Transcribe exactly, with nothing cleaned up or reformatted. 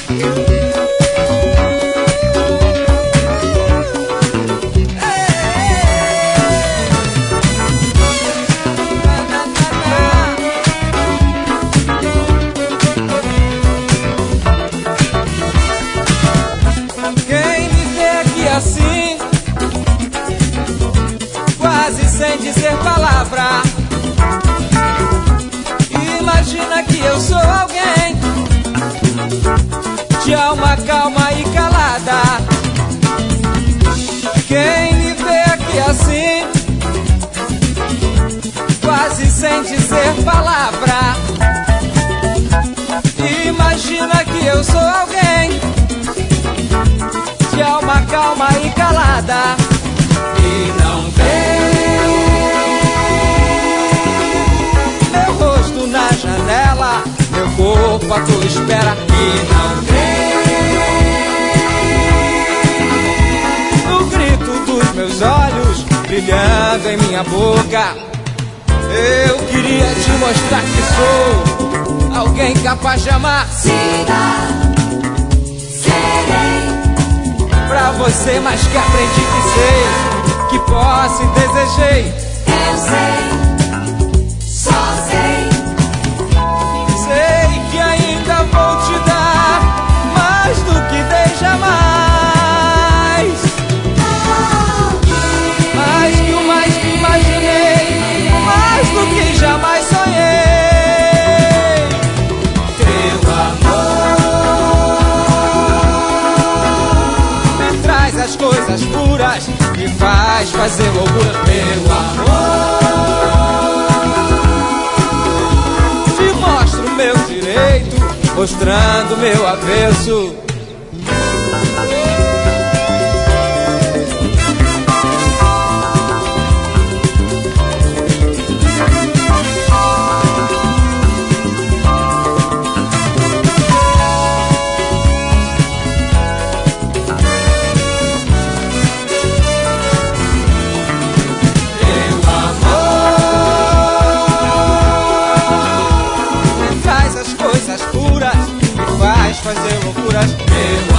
Assim, quase sem dizer palavra, imagina que eu sou alguém de alma calma e calada. Quem me vê aqui assim, quase sem dizer palavra, imagina que eu sou alguém de alma calma e calada. E não vê meu rosto na janela, meu corpo à tua espera. E não vê o grito dos meus olhos brilhando em minha boca. Eu queria te mostrar que sou alguém capaz de amar. Pra você, mas que aprendi que sei, que posso e desejei. Eu sei, só sei. Sei que ainda vou te dar mais do que dei jamais. Mais que o mais que imaginei, mais do que jamais sonhei. Teu amor as coisas puras, me faz fazer loucura. Meu amor, te mostro meu direito, mostrando meu avesso. Fazer loucuras, meu